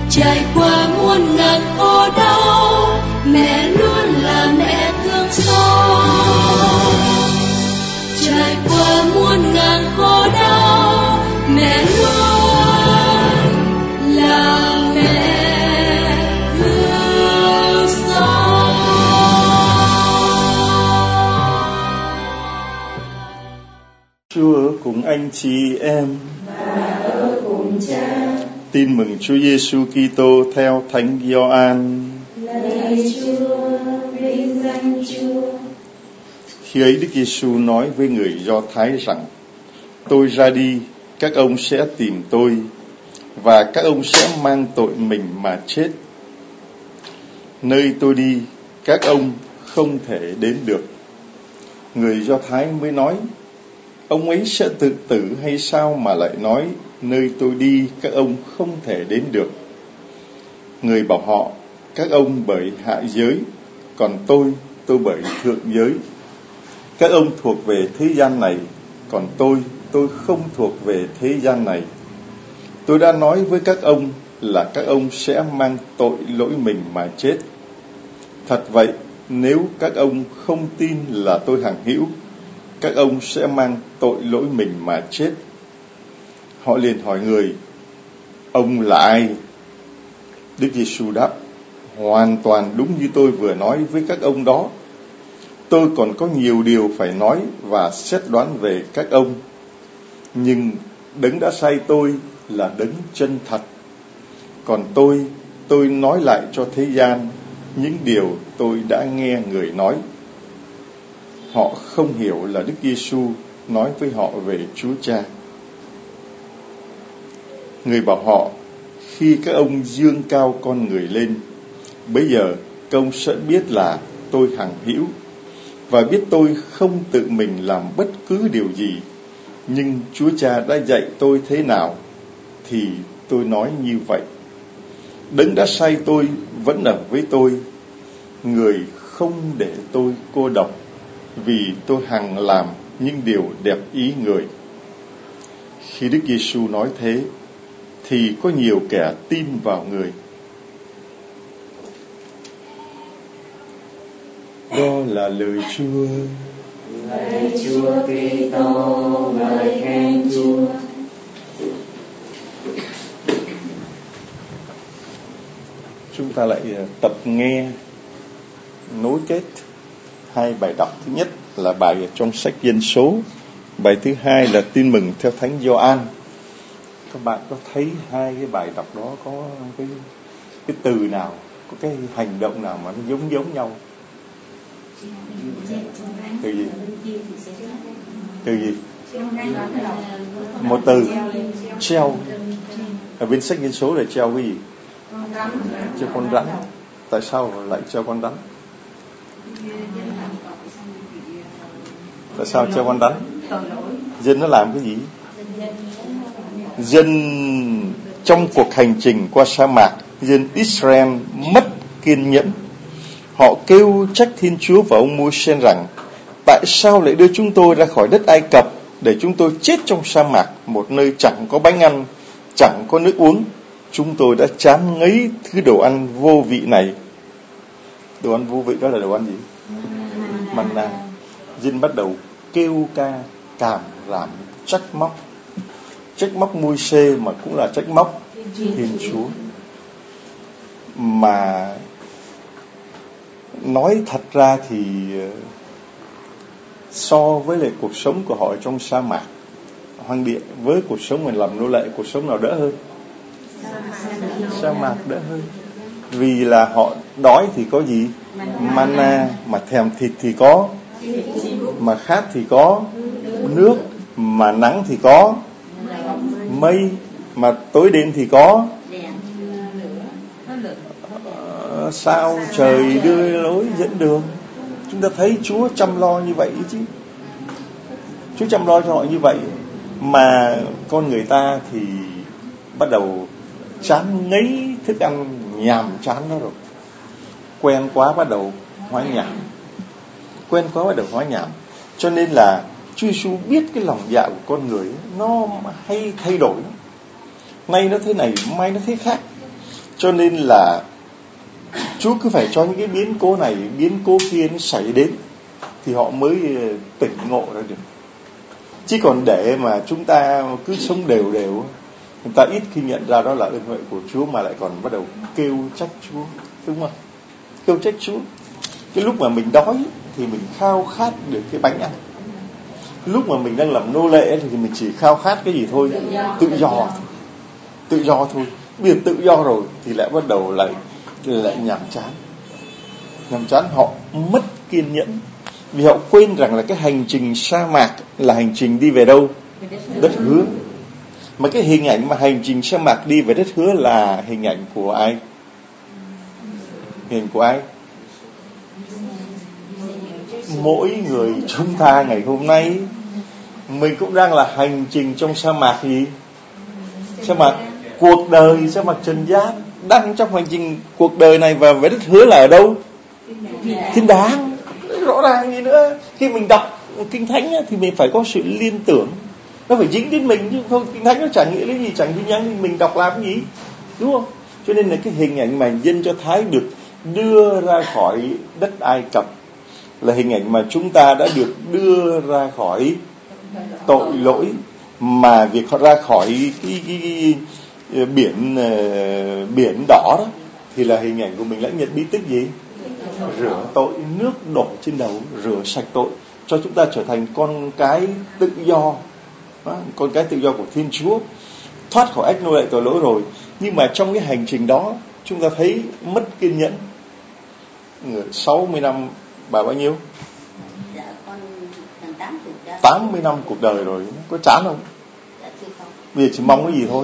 Trải qua muôn ngàn khổ đau, mẹ luôn là mẹ thương xót. Trải qua muôn ngàn khổ đau, mẹ luôn là mẹ thương xót. Chúa ở cùng anh chị em và ở cùng Cha. Tin mừng Chúa Giêsu Kitô theo Thánh Gioan. Lạy Chúa, vinh danh Chúa. Khi ấy Đức Giêsu nói với người Do Thái rằng: Tôi ra đi, các ông sẽ tìm tôi, và các ông sẽ mang tội mình mà chết. Nơi tôi đi, các ông không thể đến được. Người Do Thái mới nói: Ông ấy sẽ tự tử hay sao mà lại nói nơi tôi đi các ông không thể đến được? Người bảo họ: Các ông bởi hạ giới, còn tôi bởi thượng giới. Các ông thuộc về thế gian này, còn tôi không thuộc về thế gian này. Tôi đã nói với các ông là các ông sẽ mang tội lỗi mình mà chết. Thật vậy, nếu các ông không tin là tôi hằng hữu, các ông sẽ mang tội lỗi mình mà chết. Họ liền hỏi người: Ông là ai? Đức Giêsu đáp: Hoàn toàn đúng như tôi vừa nói với các ông đó. Tôi còn có nhiều điều phải nói và xét đoán về các ông, nhưng đấng đã sai tôi là đấng chân thật. Còn tôi nói lại cho thế gian những điều tôi đã nghe người nói. Họ không hiểu là Đức Giêsu nói với họ về Chúa Cha. Người bảo họ: Khi các ông dương cao con người lên, bấy giờ các ông sẽ biết là tôi hằng hữu, và biết tôi không tự mình làm bất cứ điều gì, nhưng Chúa Cha đã dạy tôi thế nào thì tôi nói như vậy. Đấng đã sai tôi vẫn ở với tôi. Người không để tôi cô độc, vì tôi hằng làm những điều đẹp ý người. Khi Đức Giêsu nói thế, thì có nhiều kẻ tin vào người. Đó là lời Chúa. Lạy Chúa Kitô, ngợi khen Chúa. Chúng ta lại tập nghe nối kết hai bài đọc. Thứ nhất là bài ở trong sách Dân Số, bài thứ hai là Tin mừng theo Thánh Gioan. Các bạn có thấy hai cái bài đọc đó có cái từ nào, có cái hành động nào mà nó giống nhau? Từ gì? Từ gì? Một từ treo. Ở bên sách Dân Số là treo cái gì? Treo con rắn. Tại sao lại treo con rắn? Tại sao treo con rắn? Dân nó làm cái gì? Dân trong cuộc hành trình qua sa mạc, dân Israel mất kiên nhẫn. Họ kêu trách Thiên Chúa và ông Môi-se rằng: Tại sao lại đưa chúng tôi ra khỏi đất Ai Cập để chúng tôi chết trong sa mạc, một nơi chẳng có bánh ăn, chẳng có nước uống? Chúng tôi đã chán ngấy thứ đồ ăn vô vị này. Đồ ăn vô vị đó là đồ ăn gì? Manna. Dân bắt đầu kêu ca, cảm rảm, trách móc Môi-se, mà cũng là trách móc Thiên Chúa. Mà nói thật ra thì so với lại cuộc sống của họ trong sa mạc hoang địa, với cuộc sống mình làm nô lệ, cuộc sống nào đỡ hơn? Sa mạc đỡ hơn. Vì là họ đói thì có gì? Manna. Mà thèm thịt thì có, mà khát thì có nước, mà nắng thì có mây, mà tối đêm thì có sao trời đưa lối dẫn đường. Chúng ta thấy Chúa chăm lo như vậy chứ. Chúa chăm lo cho họ như vậy, mà con người ta thì bắt đầu chán ngấy thức ăn nhàm chán đó rồi. Quen quá bắt đầu hóa nhảm. Cho nên là Chúa Giêsu biết cái lòng dạ của con người nó hay thay đổi. Nay nó thế này, mai nó thế khác. Cho nên là Chúa cứ phải cho những cái biến cố này, biến cố kia nó xảy đến thì họ mới tỉnh ngộ ra được. Chứ còn để mà chúng ta cứ sống đều đều, người ta ít khi nhận ra đó là ơn huệ của Chúa, mà lại còn bắt đầu kêu trách Chúa, đúng không? Kêu trách Chúa. Cái lúc mà mình đói thì mình khao khát được cái bánh ăn. Lúc mà mình đang làm nô lệ thì mình chỉ khao khát cái gì thôi? Tự do thôi. Bây giờ tự do rồi thì lại bắt đầu lại nhàm chán. Họ mất kiên nhẫn vì họ quên rằng là cái hành trình sa mạc là hành trình đi về đâu? Đất hứa. Mà cái hình ảnh mà hành trình sa mạc đi về đất hứa là hình ảnh của ai? Hình của ai? Mỗi người chúng ta ngày hôm nay mình cũng đang là hành trình trong sa mạc gì? Sa mạc cuộc đời, sa mạc trần gian, đang trong hành trình cuộc đời này. Và về đất hứa là ở đâu? Thiên đàng. Rõ ràng gì nữa. Khi mình đọc Kinh Thánh thì mình phải có sự liên tưởng, nó phải dính đến mình, chứ không Kinh Thánh nó chẳng nghĩa lý gì, chẳng tin nhắn thì mình đọc làm cái gì, đúng không? Cho nên là cái hình ảnh mà dân Do Thái được đưa ra khỏi đất Ai Cập là hình ảnh mà chúng ta đã được đưa ra khỏi tội lỗi. Mà việc họ ra khỏi cái biển đỏ đó thì là hình ảnh của mình lãnh nhận bí tích gì? Rửa tội, nước đổ trên đầu, rửa sạch tội, cho chúng ta trở thành con cái tự do. Con cái tự do của Thiên Chúa, thoát khỏi ách nô lệ tội lỗi rồi. Nhưng mà trong cái hành trình đó chúng ta thấy mất kiên nhẫn. 60 năm, bà bao nhiêu? Dạ, con gần 80 năm cuộc đời rồi, có chán không? Dạ, chưa không. Bây giờ chỉ mong cái gì thôi?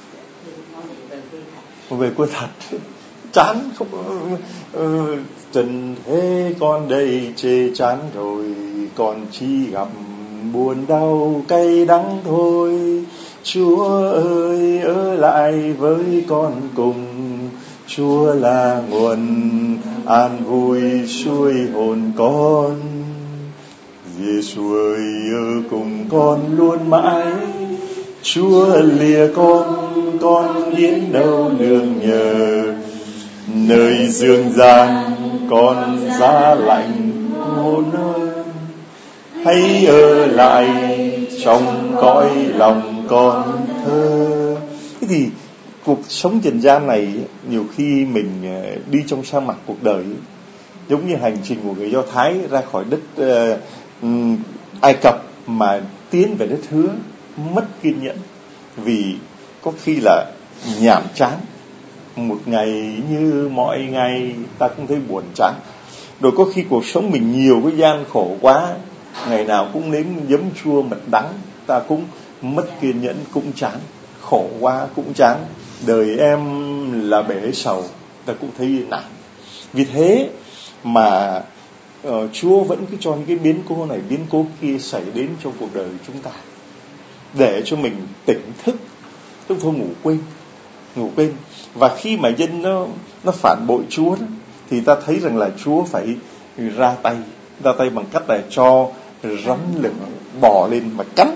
Về quê thật. Chán không? Trần thế con đây chê chán rồi, còn chi gặp buồn đau cay đắng thôi. Chúa ơi ở lại với con cùng, Chúa là nguồn an vui xuôi hồn con. Giêsu ơi ở cùng con luôn mãi, Chúa lìa con biết đâu nương nhờ. Nơi dương gian con giá lạnh hôn ơi, hãy ở lại trong cõi lòng con thơ. Thế thì cuộc sống trần gian này nhiều khi mình đi trong sa mạc cuộc đời, giống như hành trình của người Do Thái ra khỏi đất Ai Cập mà tiến về đất hứa, mất kiên nhẫn vì có khi là nhàm chán. Một ngày như mọi ngày ta cũng thấy buồn chán. Rồi có khi cuộc sống mình nhiều cái gian khổ quá, ngày nào cũng nếm giấm chua mật đắng, ta cũng mất kiên nhẫn, cũng chán. Khổ quá cũng chán. Đời em là bể sầu, ta cũng thấy nản. Vì thế mà Chúa vẫn cứ cho những cái biến cố này, biến cố kia xảy đến trong cuộc đời của chúng ta, để cho mình tỉnh thức, không thôi ngủ quên. Và khi mà dân nó phản bội Chúa đó, thì ta thấy rằng là Chúa phải ra tay bằng cách là cho rắn lửa bò lên và cắn.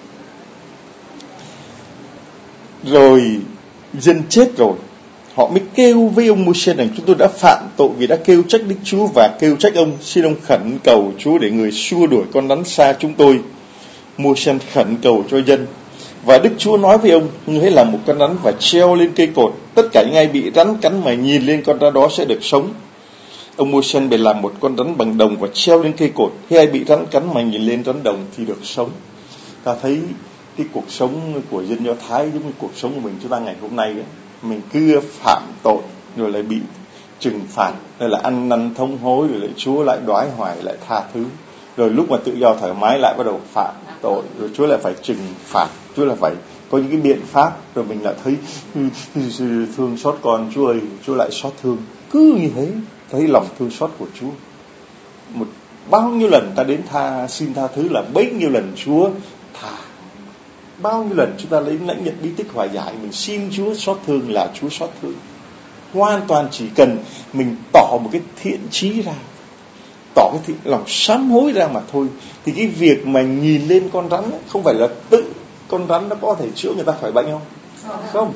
Rồi dân chết rồi, họ mới kêu với ông Môi-se rằng chúng tôi đã phạm tội vì đã kêu trách Đức Chúa và kêu trách ông. Xin ông khẩn cầu Chúa để người xua đuổi con rắn xa chúng tôi. Môi-se khẩn cầu cho dân. Và Đức Chúa nói với ông, ngươi hãy làm một con rắn và treo lên cây cột. Tất cả những ai bị rắn cắn mà nhìn lên con rắn đó sẽ được sống. Ông Môi-se bèn làm một con rắn bằng đồng và treo lên cây cột. Khi ai bị rắn cắn mà nhìn lên rắn đồng thì được sống. Ta thấy cái cuộc sống của dân Do Thái giống như cuộc sống của mình chúng ta ngày hôm nay ấy. Mình cứ phạm tội rồi lại bị trừng phạt, rồi lại ăn năn thông hối, rồi lại Chúa lại đoái hoài, lại tha thứ. Rồi lúc mà tự do thoải mái lại bắt đầu phạm tội, rồi Chúa lại phải trừng phạt, Chúa lại phải có những cái biện pháp. Rồi mình lại thấy thương xót con, Chúa ơi, Chúa lại xót thương. Cứ như thế, thấy lòng thương xót của Chúa. Bao nhiêu lần ta đến xin tha thứ là bấy nhiêu lần Chúa tha. Bao nhiêu lần chúng ta lấy lãnh nhận bí tích hòa giải, mình xin Chúa xót thương là Chúa xót thương. Hoàn toàn chỉ cần mình tỏ một cái thiện chí ra, tỏ cái lòng sám hối ra mà thôi. Thì cái việc mà nhìn lên con rắn ấy, không phải là tự con rắn nó có thể chữa người ta khỏi bệnh không? Không.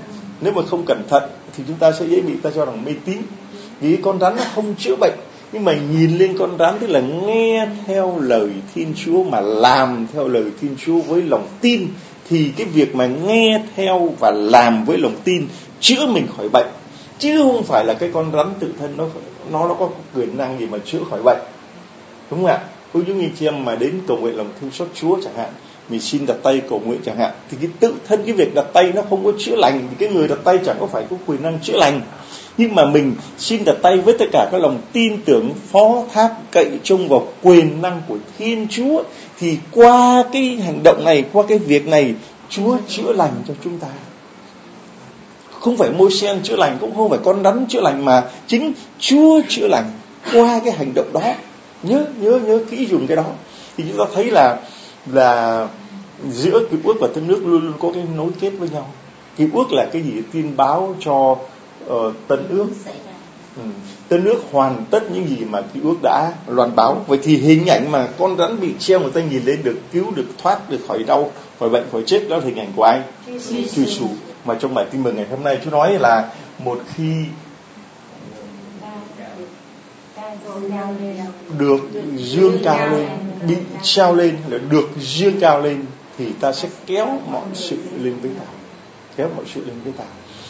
Nếu mà không cẩn thận thì chúng ta sẽ dễ bị ta cho rằng mê tín. Vì con rắn nó không chữa bệnh, nhưng mà nhìn lên con rắn tức là nghe theo lời Thiên Chúa mà làm theo lời Thiên Chúa với lòng tin, thì cái việc mà nghe theo và làm với lòng tin chữa mình khỏi bệnh, chứ không phải là cái con rắn tự thân nó có quyền năng gì mà chữa khỏi bệnh, đúng không ạ? Ví dụ như chị em mà đến cầu nguyện lòng thương xót Chúa chẳng hạn, mình xin đặt tay cầu nguyện chẳng hạn, thì cái tự thân cái việc đặt tay nó không có chữa lành, thì cái người đặt tay chẳng có phải có quyền năng chữa lành. Nhưng mà mình xin đặt tay với tất cả các lòng tin tưởng, phó thác cậy trông vào quyền năng của Thiên Chúa, thì qua cái hành động này, qua cái việc này, Chúa chữa lành cho chúng ta. Không phải môi sen chữa lành, cũng không phải con rắn chữa lành, mà chính Chúa chữa lành qua cái hành động đó. Nhớ kỹ dùng cái đó. Thì chúng ta thấy là giữa Cựu Ước và Tân Ước luôn luôn có cái nối kết với nhau. Cựu Ước là cái gì? Tin báo cho Tân Ước. Tân Ước hoàn tất những gì mà Cựu Ước đã loan báo. Vậy thì hình ảnh mà con rắn bị treo, người ta nhìn lên được cứu, được thoát, được khỏi đau, khỏi bệnh, khỏi chết, đó là hình ảnh của ai? Chúa Giêsu. Mà trong bài tin mừng ngày hôm nay Chúa nói là một khi được dương cao lên, bị treo lên, là được dương cao lên, thì ta sẽ kéo mọi sự lên với ta, kéo mọi sự lên với ta.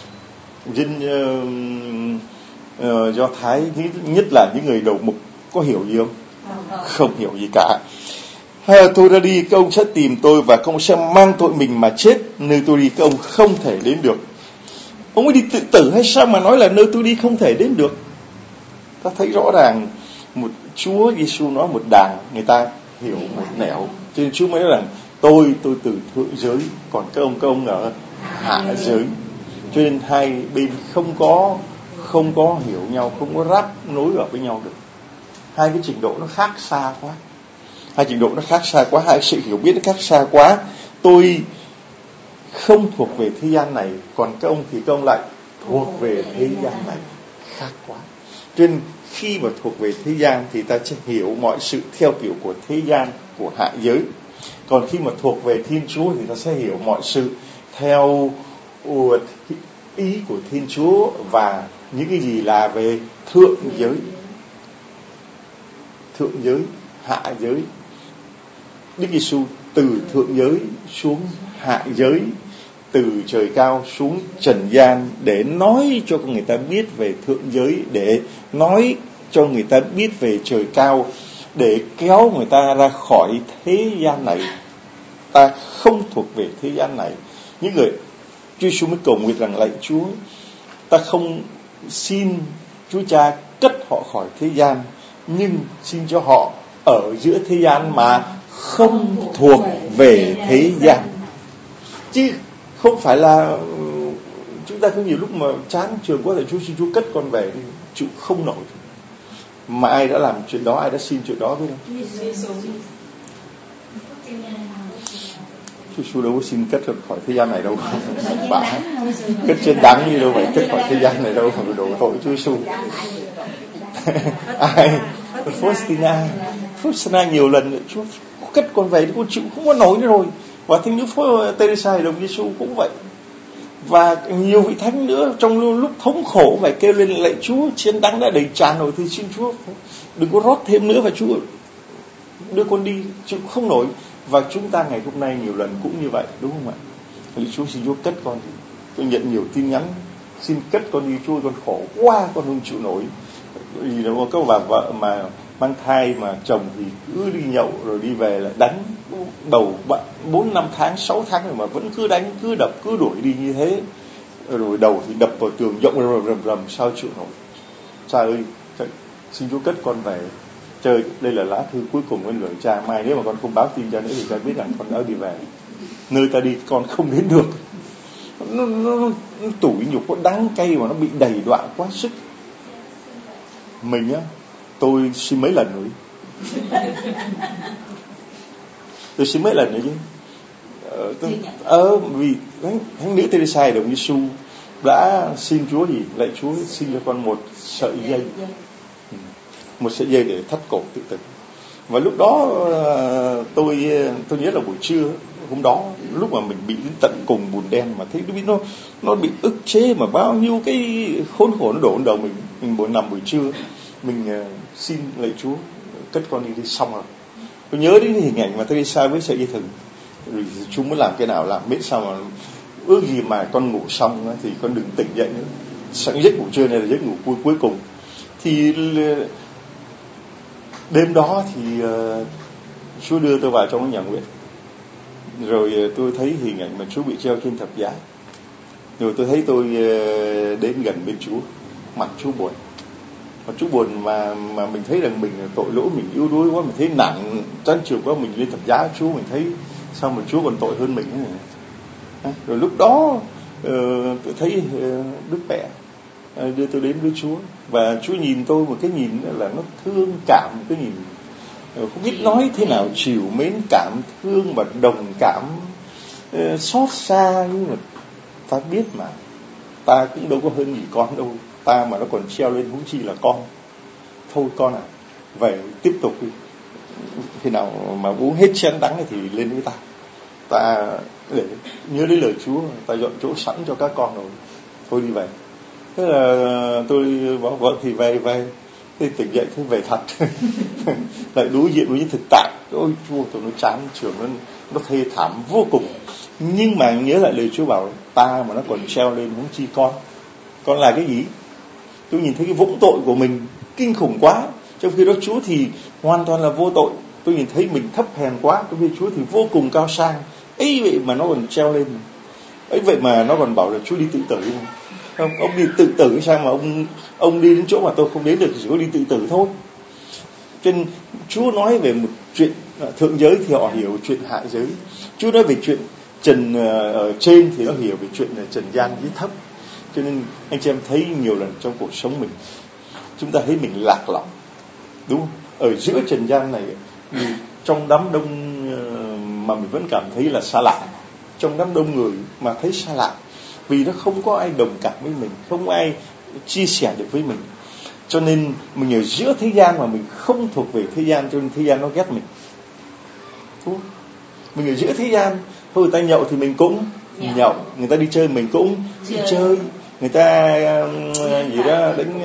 Dân Do Thái nhất là những người đầu mục có hiểu gì không? Không hiểu gì cả. Tôi ra đi, các ông sẽ tìm tôi và các ông sẽ mang tội mình mà chết. Nơi tôi đi các ông không thể đến được. Ông ấy đi tự tử hay sao mà nói là nơi tôi đi không thể đến được? Ta thấy rõ ràng một Chúa Giêsu nói một đàng, người ta hiểu một nẻo. Cho nên Chúa mới nói rằng tôi từ thượng giới, còn các ông ở hạ giới. Cho nên hai bên không có hiểu nhau, không có ráp nối vào với nhau được. Hai cái trình độ nó khác xa quá. Hai sự hiểu biết nó khác xa quá. Tôi không thuộc về thế gian này, còn các ông thì các ông lại thuộc về thế gian này, khác quá. Cho nên khi mà thuộc về thế gian thì ta sẽ hiểu mọi sự theo kiểu của thế gian, của hạ giới. Còn khi mà thuộc về Thiên Chúa thì ta sẽ hiểu mọi sự theo ý của Thiên Chúa và những cái gì là về thượng giới, hạ giới. Đức Giêsu từ thượng giới xuống hạ giới, từ trời cao xuống trần gian để nói cho người ta biết về thượng giới, để nói cho người ta biết về trời cao, để kéo người ta ra khỏi thế gian này. Ta không thuộc về thế gian này. Những người Chúa Giêsu mới cầu nguyện rằng: lạy Chúa, ta không xin Chúa Cha cất họ khỏi thế gian, nhưng xin cho họ ở giữa thế gian mà không thuộc về thế gian. Chứ không phải là chúng ta có nhiều lúc mà chán trường quá thì Chúa xin Chúa cất con về thì chịu không nổi. Mà ai đã làm chuyện đó, ai đã xin chuyện đó biết không? Chúa Giêsu đâu có xin cất khỏi thế gian này đâu. Bà cất trên đáng như đâu phải cất khỏi thế gian này đâu, phải đổ tội Chúa Giêsu. Ai? Faustina nhiều lần Chúa cất con về thì con chịu không có nổi nữa rồi. Và thánh nữ Teresa đồng Giêsu cũng vậy. Và nhiều vị thánh nữa trong lúc thống khổ phải kêu lên: lạy Chúa, chiên đắng đã đầy tràn rồi thì xin Chúa đừng có rót thêm nữa, và Chúa đưa con đi, chịu không nổi. Và chúng ta ngày hôm nay nhiều lần cũng như vậy, đúng không ạ? Lạy Chúa, xin Chúa cất con. Tôi nhận nhiều tin nhắn xin cất con đi Chúa, con khổ quá, con không chịu nổi. Vì đó có bà vợ mà mang thai mà chồng thì cứ đi nhậu rồi đi về là đánh đầu 4-5 tháng, 6 tháng rồi mà vẫn cứ đánh, cứ đập, cứ đuổi đi như thế. Rồi đầu thì đập vào tường rộng rầm sao chịu nổi. Cha ơi, xin Chúa cất con về. Trời, đây là lá thư cuối cùng với lời cha. Mai nếu mà con không báo tin cha nữa thì cha biết rằng con đã đi về. Nơi ta đi con không đến được. Nó tủi nhục, nó đắng cay mà nó bị đầy đọa quá sức. Mình á, tôi xin mấy lần rồi. Tôi xin mấy lần nữa chứ. Vì thánh nữ Teresa đồng Giêsu đã xin Chúa gì? Lạy Chúa, xin cho con một sợi dây để thắt cổ tự tử. Và lúc đó tôi nhớ là buổi trưa hôm đó lúc mà mình bị đến tận cùng bùn đen mà thấy nó bị ức chế mà bao nhiêu cái khốn khổ nó đổ lên đầu mình buổi trưa mình xin lạy Chúa cất con đi xong rồi. Tôi nhớ đến cái hình ảnh mà tôi đi xa với sợi dây thừng, rồi Chúa muốn làm cái nào làm biết sao mà ước gì mà con ngủ xong thì con đừng tỉnh dậy nữa. Sáng giấc ngủ trưa này là giấc ngủ cuối cùng. Thì đêm đó thì Chúa đưa tôi vào trong cái nhà nguyện, rồi tôi thấy hình ảnh mà Chúa bị treo trên thập giá, rồi tôi thấy tôi đến gần bên Chúa, mặt Chúa buồn. Mà Chúa buồn mà mình thấy rằng mình tội lỗi, mình yếu đuối quá, mình thấy nặng trăn trượt quá, mình lên thập giá Chúa, mình thấy sao mà Chúa còn tội hơn mình này. Rồi lúc đó tôi thấy Đức Mẹ đưa tôi đến với Chúa, và Chúa nhìn tôi một cái nhìn là nó thương cảm, một cái nhìn không biết nói thế nào, chiều mến, cảm thương và đồng cảm, xót xa. Nhưng mà ta biết mà ta cũng đâu có hơn gì con đâu, ta mà nó còn treo lên huống chi là con. Thôi con à, về tiếp tục đi, khi nào mà uống hết chén đắng thì lên với ta để nhớ đến lời Chúa, ta dọn chỗ sẵn cho các con rồi, thôi đi về. Thế là tôi bảo vợ thì về thì tỉnh dậy thấy về thật. Lại đối diện với những thực tại, ôi Chúa, tôi nó chán trường, nó thê thảm vô cùng. Nhưng mà nhớ lại lời Chúa bảo ta mà nó còn treo lên huống chi con là cái gì? Tôi nhìn thấy cái vũng tội của mình kinh khủng quá, trong khi đó Chúa thì hoàn toàn là vô tội. Tôi nhìn thấy mình thấp hèn quá, trong khi Chúa thì vô cùng cao sang. Ấy vậy mà nó còn treo lên, ấy vậy mà nó còn bảo là Chúa đi tự tử. Không, ông đi tự tử sao mà ông đi đến chỗ mà tôi không đến được, chỉ có đi tự tử thôi. Cho nên Chúa nói về một chuyện thượng giới thì họ hiểu chuyện hạ giới. Chúa nói về chuyện trần ở trên thì nó hiểu về chuyện trần gian dưới thấp. Cho nên anh chị em thấy nhiều lần trong cuộc sống mình, chúng ta thấy mình lạc lõng, đúng không? Ở giữa trần gian này, trong đám đông mà mình vẫn cảm thấy là xa lạ, trong đám đông người mà thấy xa lạ, vì nó không có ai đồng cảm với mình, không ai chia sẻ được với mình. Cho nên mình ở giữa thế gian mà mình không thuộc về thế gian, cho nên thế gian nó ghét mình. Đúng không? Mình ở giữa thế gian, thôi người ta nhậu thì mình cũng nhậu, người ta đi chơi mình cũng đi chơi, người ta gì đó đánh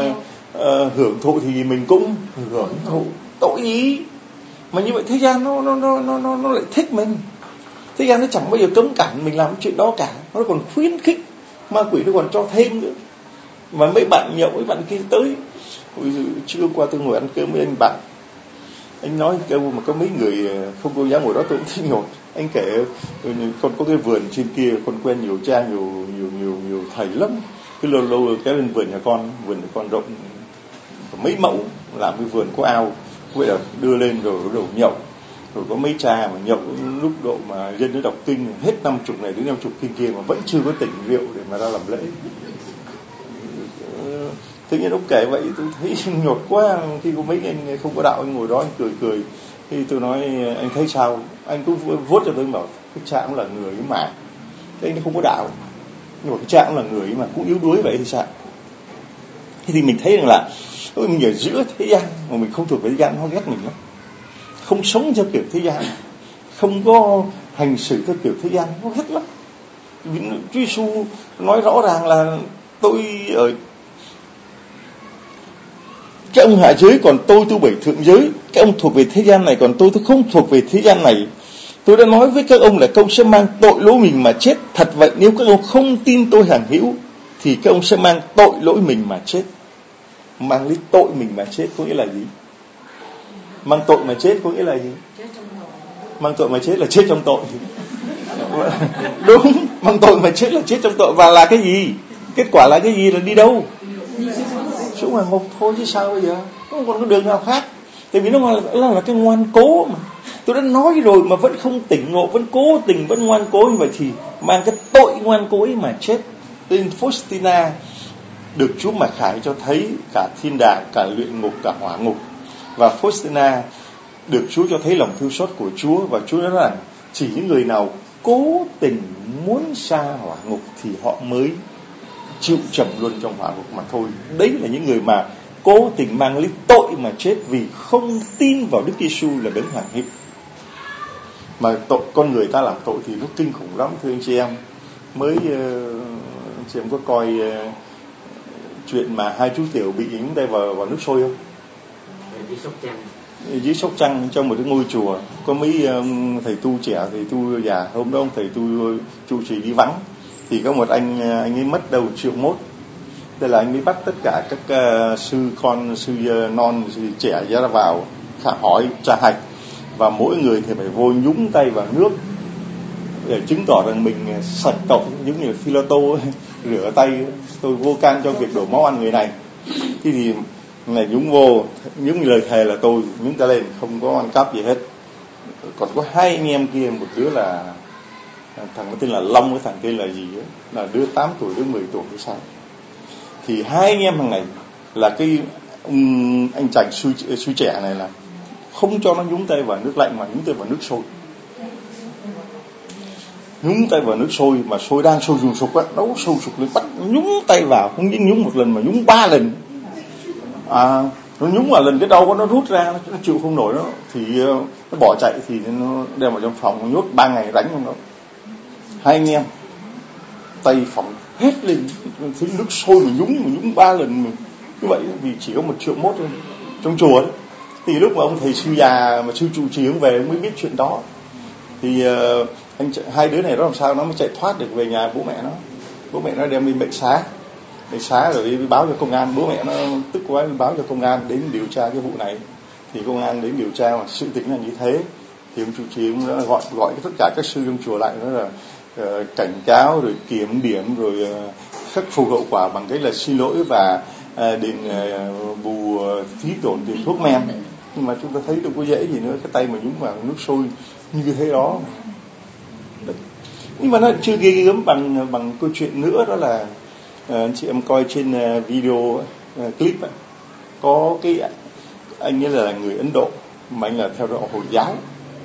hưởng thụ thì mình cũng hưởng thụ. Tội ý mà như vậy thế gian nó lại thích mình. Thế gian nó chẳng bao giờ cấm cản mình làm chuyện đó cả, nó còn khuyến khích, ma quỷ nó còn cho thêm nữa. Mà mấy bạn nhậu, mấy bạn kia tới, trưa qua tôi ngồi ăn cơm với anh bạn, anh nói câu mà có mấy người không có dám ngồi đó, tôi cũng thích ngồi. Anh kể con có cái vườn trên kia, con quen nhiều cha, nhiều thầy lắm. Cứ lâu cái bên vườn nhà con rộng mấy mẫu, làm cái vườn có ao, vậy là đưa lên rồi bắt đầu nhậu. Rồi có mấy cha mà nhậu lúc độ mà dân nó đọc kinh hết 50 này đến 50 kinh kia mà vẫn chưa có tỉnh rượu để mà ra làm lễ. Tự nhiên ông kể vậy tôi thấy nhột quá. Khi có mấy anh không có đạo, anh ngồi đó anh cười. Thì tôi nói anh thấy sao? Anh cũng vuốt cho tôi, bảo cái cha cũng là người mà, thế anh không có đạo, nhưng mà cái cha cũng là người mà cũng yếu đuối vậy thì sao? Thế thì mình thấy rằng là mình ở giữa thế gian mà mình không thuộc về thế gian, nó ghét mình lắm. Không sống theo kiểu thế gian, không có hành xử theo kiểu thế gian, nó ghét lắm. Chúa Giêsu nói rõ ràng là tôi ở các ông hạ giới, còn tôi tu bảy thượng giới. Các ông thuộc về thế gian này, còn tôi không thuộc về thế gian này. Tôi đã nói với các ông là các ông sẽ mang tội lỗi mình mà chết. Thật vậy, nếu các ông không tin tôi hằng hữu thì các ông sẽ mang tội lỗi mình mà chết. Mang lấy tội mình mà chết có nghĩa là gì? Mang tội mà chết có nghĩa là gì? Mang tội mà chết là chết trong tội. Đúng, mang tội mà chết là chết trong tội. Và là cái gì? Kết quả là cái gì? Là đi đâu? Xuống ngoài ngục thôi chứ sao bây giờ? Không còn có đường nào khác. Tại vì nó là cái ngoan cố mà. Tôi đã nói rồi mà vẫn không tỉnh ngộ, vẫn cố tình, vẫn ngoan cố như vậy thì mang cái tội ngoan cố ấy mà chết. Nên Faustina được Chúa Mặc Khải cho thấy cả thiên đàng, cả luyện ngục, cả hỏa ngục. Và Faustina được Chúa cho thấy lòng thương xót của Chúa. Và Chúa nói rằng chỉ những người nào cố tình muốn xa hỏa ngục thì họ mới chịu trầm luôn trong hỏa ngục mà thôi. Đấy là những người mà cố tình mang lấy tội mà chết vì không tin vào Đức Giêsu là đấng hằng hữu. Mà tội con người ta làm tội thì nó kinh khủng lắm thưa anh chị em. Mới chị em có coi chuyện mà 2 chú tiểu bị nhúng tay vào nước sôi không? Dưới Sóc Trăng trong một cái ngôi chùa có mấy thầy tu trẻ, thầy tu già. Hôm đó ông thầy tu trụ trì đi vắng thì có một anh ấy mất đầu 1,1 triệu. Thế là anh ấy bắt tất cả các sư con, sư non, sư trẻ ra vào hỏi tra hạch, và mỗi người thì phải vô nhúng tay vào nước để chứng tỏ rằng mình sạch cộng, giống như Philoto rửa tay, tôi vô can trong việc đổ máu ăn người này. Thế thì này nhúng vô, giống như lời thề là tôi nhúng tay lên, không có ăn cắp gì hết. Còn có 2 anh em kia, một đứa là thằng có tên là Long, cái thằng tên là gì ấy, là đứa 8 tuổi, đứa 10 tuổi hay sao. Thì 2 anh em thằng này là cái anh chàng suy trẻ này là không cho nó nhúng tay vào nước lạnh mà nhúng tay vào nước sôi. Nhúng tay vào nước sôi mà sôi đang sôi sùng sục á, nấu sôi sục lên, bắt nhúng tay vào, không những nhúng 1 lần mà nhúng 3 lần. Nó nhúng vào lần cái đầu nó rút ra, nó chịu không nổi, nó thì nó bỏ chạy, thì nó đem vào trong phòng, nó nhốt 3 ngày đánh trong đó. 2 anh em tay phỏng hết lên, thấy nước sôi mà nhúng 3 lần như vậy, vì chỉ có 1,1 triệu thôi trong chùa đấy. Thì lúc mà ông thầy sư già mà sư trụ trì ông về mới biết chuyện đó. Thì hai đứa này nó làm sao nó mới chạy thoát được về nhà bố mẹ nó. Bố mẹ nó đem đi bệnh xá rồi đi báo cho công an. Bố mẹ nó tức quá báo cho công an đến điều tra cái vụ này. Thì công an đến điều tra mà sự tình là như thế. Thì ông trụ trì ông đã gọi tất cả các sư trong chùa lại, đó là cảnh cáo rồi kiểm điểm rồi khắc phục hậu quả bằng cách là xin lỗi và đền bù phí tổn tiền thuốc men. Nhưng mà chúng ta thấy đâu có dễ gì nữa, cái tay mà nhúng vào nước sôi như thế đó. Nhưng mà nó chưa ghê gớm bằng câu chuyện nữa, đó là chị em coi trên video clip ấy, có cái anh ấy là người Ấn Độ mà anh là theo đạo Hồi giáo.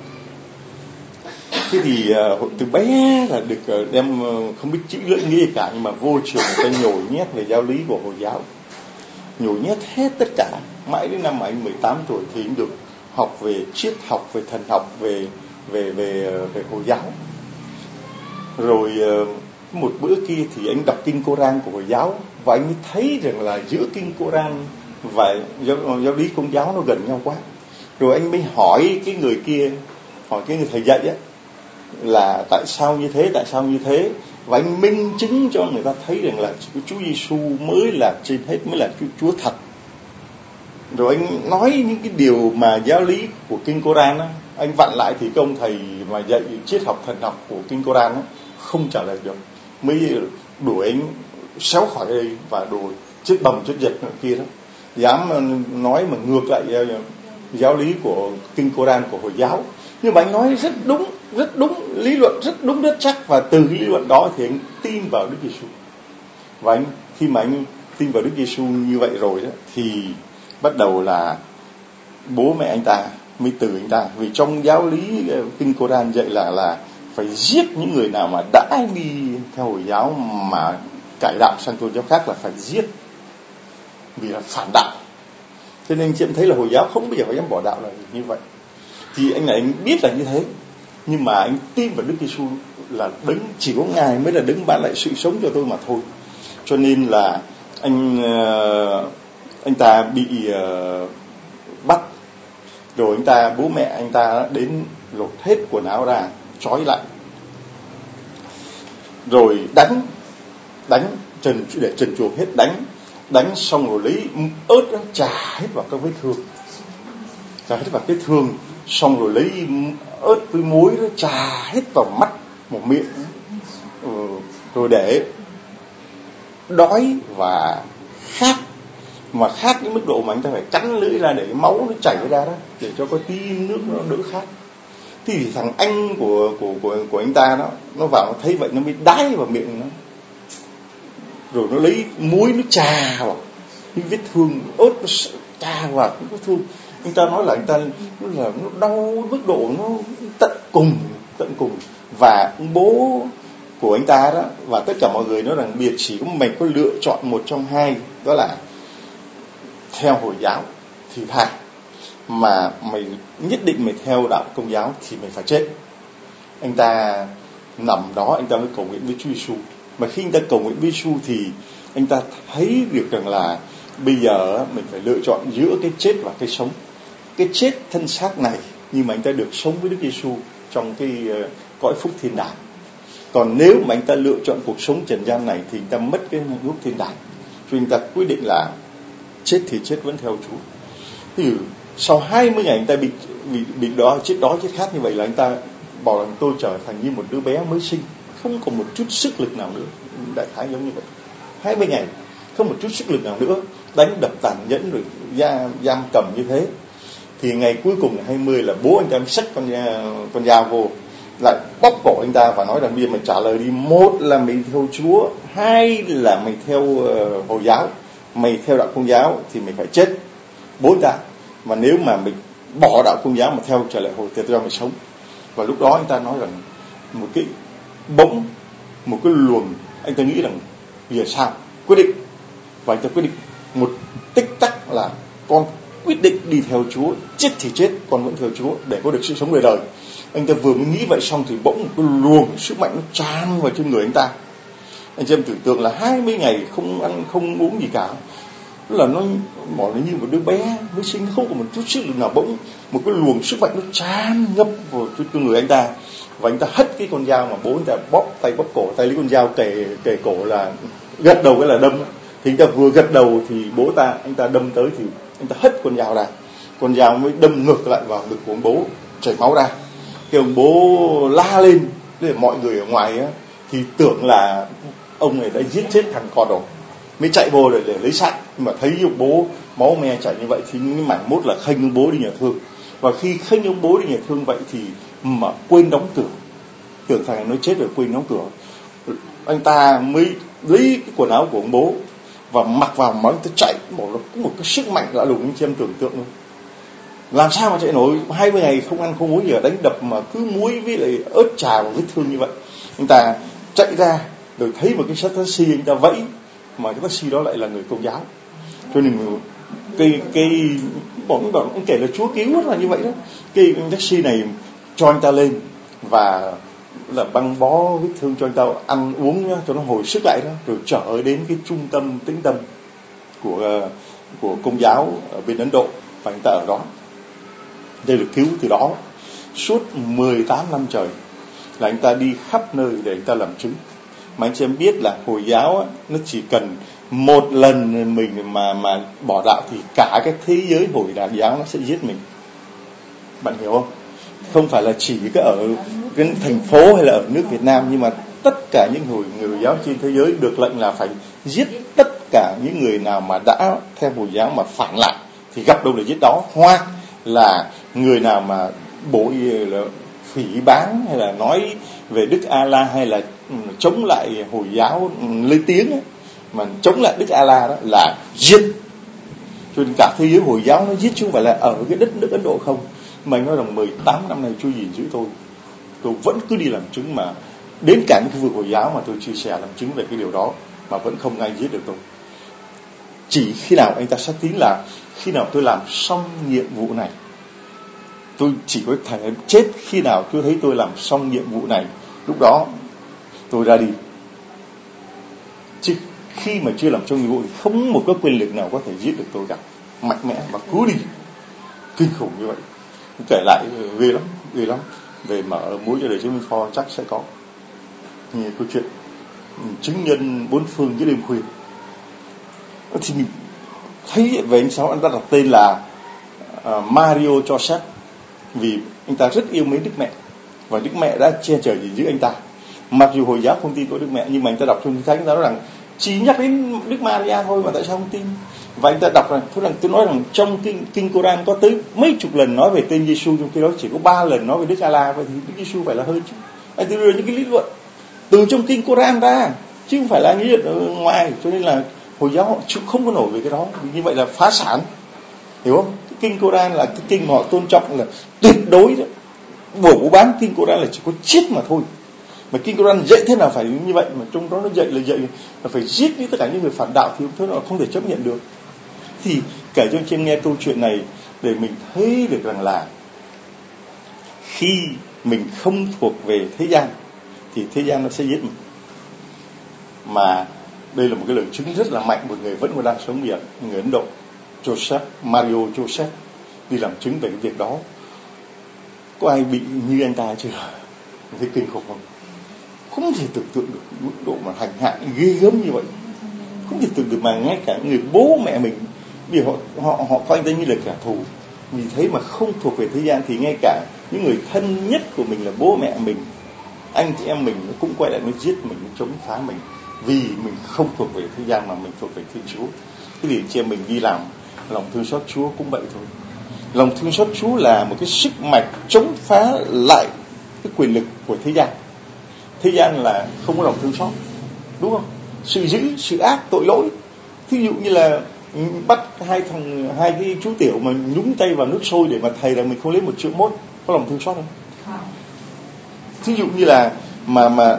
Thế thì từ bé là được đem không biết chữ lưỡi nghĩa gì cả, nhưng mà vô trường người ta nhồi nhét về giáo lý của Hồi giáo, nhồi nhét hết tất cả. Mãi đến năm mà anh 18 tuổi thì anh được học về triết học, về thần học, về Hồi giáo. Rồi một bữa kia thì anh đọc kinh Koran của Hồi giáo, và anh thấy rằng là giữa kinh Koran và giáo lý Công giáo nó gần nhau quá. Rồi anh mới hỏi cái người kia, hỏi cái người thầy dạy á, là tại sao như thế, và anh minh chứng cho người ta thấy rằng là Chúa Giêsu mới là trên hết, mới là Chúa thật. Rồi anh nói những cái điều mà giáo lý của kinh Koran á, anh vặn lại thì cái ông thầy mà dạy triết học thần học của kinh Koran á không trả lời được, mới đuổi anh xéo khỏi đây và đuổi chết bầm chết giật kia đó, dám nói mà ngược lại giáo lý của kinh Koran của Hồi giáo. Nhưng mà anh nói rất đúng, lý luận rất đúng rất chắc, và từ cái lý luận đó thì anh tin vào Đức Giêsu. Và anh khi mà anh tin vào Đức Giêsu như vậy rồi đó, thì bắt đầu là bố mẹ anh ta mới từ anh ta, vì trong giáo lý kinh Koran dạy là phải giết những người nào mà đã đi theo Hồi giáo mà cải đạo sang tôn giáo khác, là phải giết, vì là phản đạo. Cho nên chị em thấy là Hồi giáo không bao giờ phải dám bỏ đạo là như vậy. Thì anh này anh biết là như thế, nhưng mà anh tin vào Đức Giêsu là đấng, chỉ có Ngài mới là đấng ban lại sự sống cho tôi mà thôi. Cho nên là anh ta bị bắt, rồi bố mẹ anh ta đến lột hết quần áo ra, trói lại, rồi đánh để trần truồng hết, đánh xong rồi lấy ớt đó, chà hết vào các vết thương, xong rồi lấy ớt với muối đó chà hết vào mắt, một miệng, rồi để đói và khát, mà khát đến mức độ mà anh ta phải cắn lưỡi ra để máu nó chảy ra đó, để cho có tí nước nó đỡ khát. Thì thằng anh của anh ta đó, nó vào nó thấy vậy, nó mới đái vào miệng nó, rồi nó lấy muối nó chà vào những vết thương, ớt nó chà vào những vết thương. Anh ta nói là anh ta nó đau mức độ nó tận cùng. Và bố của anh ta đó và tất cả mọi người nói rằng biệt chỉ có mình có lựa chọn một trong hai, đó là theo Hồi giáo thì thà, mà mày nhất định mày theo đạo Công giáo thì mày phải chết. anh ta nằm đó, anh ta mới cầu nguyện với Chúa Giêsu. Mà khi anh ta cầu nguyện với Giêsu thì anh ta thấy được rằng là bây giờ mình phải lựa chọn giữa cái chết và cái sống. Cái chết thân xác này, nhưng mà anh ta được sống với Đức Giêsu trong cái cõi phúc thiên đàng. Còn nếu mà anh ta lựa chọn cuộc sống trần gian này thì anh ta mất cái hạnh phúc thiên đàng. Cho anh ta quyết định là chết thì chết vẫn theo Chúa. Thì sau 20 ngày anh ta bị đó, chết đói chết khát như vậy là anh ta bảo rằng tôi trở thành như một đứa bé mới sinh, không còn một chút sức lực nào nữa. Đại khái giống như vậy. 20 ngày không một chút sức lực nào nữa, đánh đập tàn nhẫn rồi giam cầm như thế. Thì ngày cuối cùng ngày 20 là bố anh ta xách con dao vô, lại bóp cổ anh ta và nói rằng bây giờ mày trả lời đi. Một là mày theo Chúa, hai là mày theo Hồi giáo. Mày theo đạo Công giáo thì mày phải chết, bố anh ta. Mà nếu mà mày bỏ đạo Công giáo mà theo trở lại Hồi thì tôi cho mày sống. Và lúc đó anh ta nói rằng một cái bỗng, một cái luồng, anh ta nghĩ rằng bây giờ sao, quyết định. Và anh ta quyết định một tích tắc là con quyết định đi theo Chúa, chết thì chết, con vẫn theo Chúa để có được sự sống đời đời. Anh ta vừa mới nghĩ vậy xong thì bỗng một cái luồng sức mạnh nó tràn vào trên người anh ta. Anh chị em tưởng tượng là 20 ngày không ăn không uống gì cả, là nó bỏ nó như một đứa bé mới sinh, không có một chút sức lực nào. Bỗng một cái luồng sức mạnh nó tràn ngập vào trên người anh ta, và anh ta hất cái con dao mà bố anh ta bóp cổ tay lấy con dao kề cổ, là gật đầu cái là đâm. Thì anh ta vừa gật đầu thì anh ta đâm tới thì anh ta hất con dao ra, con dao mới đâm ngược lại vào ngực của ông bố, chảy máu ra. Thì ông bố la lên, để mọi người ở ngoài á, thì tưởng là ông này đã giết chết thằng con rồi, mới chạy vô để lấy xác. Nhưng mà thấy ông bố máu me chảy như vậy thì cái mảng mốt là khênh ông bố đi nhà thương. Và khi khênh ông bố đi nhà thương vậy thì mà quên đóng cửa, tưởng thằng này nó chết rồi quên đóng cửa. Anh ta mới lấy cái quần áo của ông bố và mặc vào, mà anh ta chạy, một cái sức mạnh lạ lùng anh chị em tưởng tượng luôn. Làm sao mà chạy nổi 20 ngày không ăn không uống gì, đánh đập mà cứ muối với lại ớt chà vào vết thương như vậy. Anh ta chạy ra rồi thấy một cái xe taxi, anh ta vẫy, mà cái taxi đó lại là người Công giáo. Cho nên bọn anh kể là Chúa cứu là như vậy đó. Cái taxi này cho anh ta lên và là băng bó vết thương cho anh ta, ăn uống nhá, cho nó hồi sức lại đó, rồi trở đến cái trung tâm tĩnh tâm của Công giáo ở bên Ấn Độ, và anh ta ở đó. Đây được cứu từ đó. Suốt 18 năm trời là anh ta đi khắp nơi để anh ta làm chứng. Mà anh chị em biết là Hồi giáo á, nó chỉ cần một lần mình mà bỏ đạo thì cả cái thế giới Hồi giáo nó sẽ giết mình. Bạn hiểu không? Không phải là chỉ cái ở cái thành phố hay là ở nước Việt Nam, nhưng mà tất cả những người Hồi giáo trên thế giới được lệnh là phải giết tất cả những người nào mà đã theo Hồi giáo mà phản lại thì gặp đâu là giết đó. Hoặc là người nào mà bội là phỉ báng hay là nói về Đức A-la hay là chống lại Hồi giáo lên tiếng ấy, mà chống lại Đức A-la đó là giết. Cho nên cả thế giới Hồi giáo nó giết, chứ không phải là ở cái đất nước Ấn Độ không. Mà anh nói rằng 18 năm nay Chúa gìn giữ tôi vẫn cứ đi làm chứng, mà đến cả những khu vực Hồi giáo mà tôi chia sẻ làm chứng về cái điều đó mà vẫn không ai giết được tôi. Chỉ khi nào anh ta xác tín là khi nào tôi làm xong nhiệm vụ này, tôi chỉ có thể chết khi nào tôi thấy tôi làm xong nhiệm vụ này, lúc đó tôi ra đi. Chứ khi mà chưa làm xong nhiệm vụ thì không một cái quyền lực nào có thể giết được tôi cả, mạnh mẽ và cứ đi kinh khủng như vậy. Kể lại ghê lắm. Về mở mũi cho đời chứng minh pho chắc sẽ có như câu chuyện chứng nhân bốn phương giữa đêm khuya. Thì mình thấy về anh Sáu, anh ta đặt tên là Mario Joseph, vì anh ta rất yêu mến Đức Mẹ và Đức Mẹ đã che chở gìn giữ anh ta. Mặc dù Hồi giáo không tin có Đức Mẹ, nhưng mà anh ta đọc trong Kinh Thánh, anh ta nói rằng chỉ nhắc đến Đức Maria thôi mà tại sao không tin. Và anh ta đọc rằng tôi nói rằng trong kinh Koran có tới mấy chục lần nói về tên Giêsu, trong khi đó chỉ có 3 lần nói về Đức A-la. Vậy thì Đức Giêsu phải là hơn chứ. Anh ta đưa những cái lý luận từ trong kinh Koran ra, chứ không phải là lý luận ở ngoài. Cho nên là Hồi giáo họ không có nổi về cái đó, vì như vậy là phá sản, hiểu không? Cái kinh Koran là cái kinh mà họ tôn trọng là tuyệt đối đó. Bổ bán kinh Koran là chỉ có chết mà thôi. Mà kinh Koran dạy thế nào phải như vậy, mà trong đó nó dạy là phải giết đi tất cả những người phản đạo, thì thế nào không thể chấp nhận được. Thì kể cho anh nghe câu chuyện này để mình thấy được rằng là khi mình không thuộc về thế gian thì thế gian nó sẽ giết mình. Mà đây là một cái lời chứng rất là mạnh, một người vẫn còn đang sống hiện, người Ấn Độ, Mario Joseph, đi làm chứng về cái việc đó. Có ai bị như anh ta chưa? Thấy kinh khủng không? Không thể tưởng tượng được mức độ mà hành hạ ghê gớm như vậy. Không thể tưởng được, mà ngay cả người bố mẹ mình, vì họ coi anh ta như là kẻ thù, vì thế mà không thuộc về thế gian, thì ngay cả những người thân nhất của mình là bố mẹ mình, anh chị em mình, nó cũng quay lại nó giết mình, nó chống phá mình, vì mình không thuộc về thế gian mà mình thuộc về Thiên Chúa. Thế thì chị em mình đi làm lòng thương xót Chúa cũng vậy thôi. Lòng thương xót Chúa là một cái sức mạnh chống phá lại cái quyền lực của thế gian. Thế gian là không có lòng thương xót, đúng không? Sự dữ, sự ác, tội lỗi. Thí dụ như là bắt hai cái chú tiểu mà nhúng tay vào nước sôi để mà thầy rằng mình không lấy 1,1 triệu, có lòng thương xót không? Thí dụ như là mà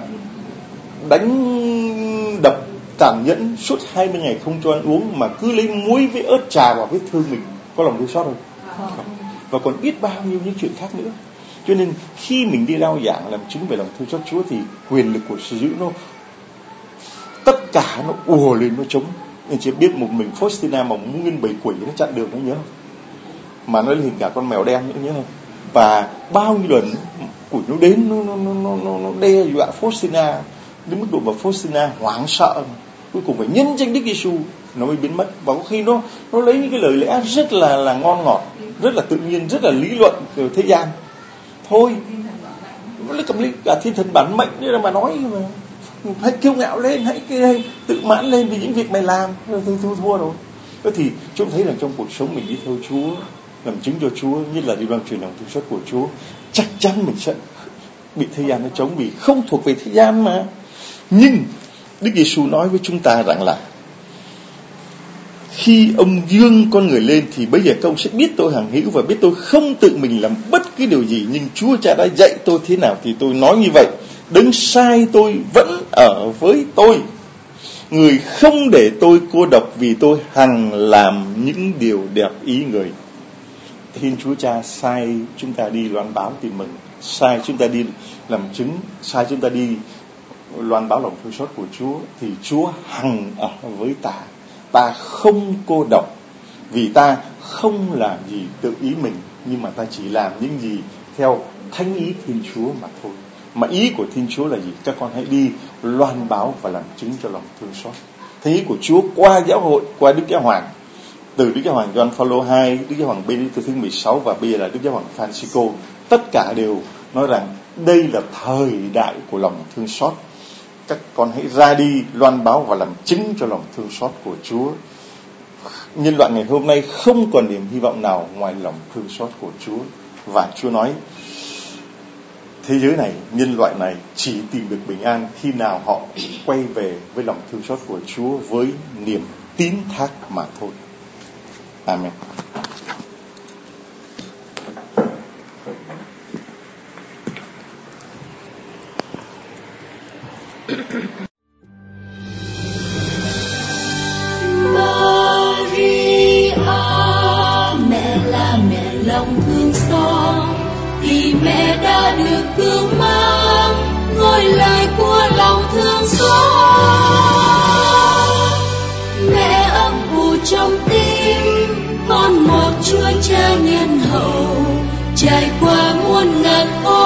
đánh đập tàn nhẫn suốt 20 ngày không cho ăn uống, mà cứ lấy muối với ớt chà vào vết thương mình, có lòng thương xót không? Và còn biết bao nhiêu những chuyện khác nữa. Cho nên khi mình đi rao giảng làm chứng về lòng thương xót Chúa thì quyền lực của sự dữ nó tất cả nó ùa lên, nó chống. Anh chỉ biết một mình Faustina mà nguyên bầy quỷ nó chặn đường, nó nhớ không? Mà nó hình cả con mèo đen nữa, nhớ không? Và bao nhiêu lần quỷ nó đến, nó đe dọa Faustina đến mức độ mà Faustina hoảng sợ, cuối cùng phải nhân danh Đức Giêsu nó mới biến mất. Và có khi nó lấy những cái lời lẽ rất là ngon ngọt, rất là tự nhiên, rất là lý luận từ thế gian thôi, nó lấy cầm lý cả thiên thần bản mệnh đấy mà nói mà hãy kiêu ngạo lên, hãy tự mãn lên vì những việc mày làm, thua rồi. Thế thì chúng thấy rằng trong cuộc sống mình đi theo Chúa, làm chứng cho Chúa, nhất là đi loan truyền lòng thương xót của Chúa, chắc chắn mình sẽ bị thế gian nó chống, vì không thuộc về thế gian mà. Nhưng Đức Giêsu nói với chúng ta rằng là khi ông dương con người lên thì bây giờ các ông sẽ biết tôi hằng hữu và biết tôi không tự mình làm bất cứ điều gì, nhưng Chúa Cha đã dạy tôi thế nào thì tôi nói như vậy. Đấng sai tôi vẫn ở với tôi, người không để tôi cô độc vì tôi hằng làm những điều đẹp ý người. Thiên Chúa Cha sai chúng ta đi loan báo tin mừng, sai chúng ta đi làm chứng, sai chúng ta đi loan báo lòng thương xót của Chúa, thì Chúa hằng ở với ta. Ta không cô độc vì ta không làm gì tự ý mình, nhưng mà ta chỉ làm những gì theo thánh ý Thiên Chúa mà thôi. Mà ý của Thiên Chúa là gì? Các con hãy đi loan báo và làm chứng cho lòng thương xót. Thánh ý của Chúa qua giáo hội, qua Đức Giáo Hoàng, từ Đức Giáo Hoàng Gioan Phaolô II, Đức Giáo Hoàng Benedicto thứ 16 và bây giờ là Đức Giáo Hoàng Francisco, tất cả đều nói rằng đây là thời đại của lòng thương xót. Các con hãy ra đi loan báo và làm chứng cho lòng thương xót của Chúa. Nhân loại ngày hôm nay không còn niềm hy vọng nào ngoài lòng thương xót của Chúa. Và Chúa nói thế giới này, nhân loại này chỉ tìm được bình an khi nào họ quay về với lòng thương xót của Chúa với niềm tín thác mà thôi. Amen. Maria, mẹ là mẹ lòng thương xót, thì mẹ đã được cương mang ngôi lời của lòng thương xót. Mẹ ấp ủ trong tim con một Chúa Cha nhân hậu, trải qua muôn ngàn khó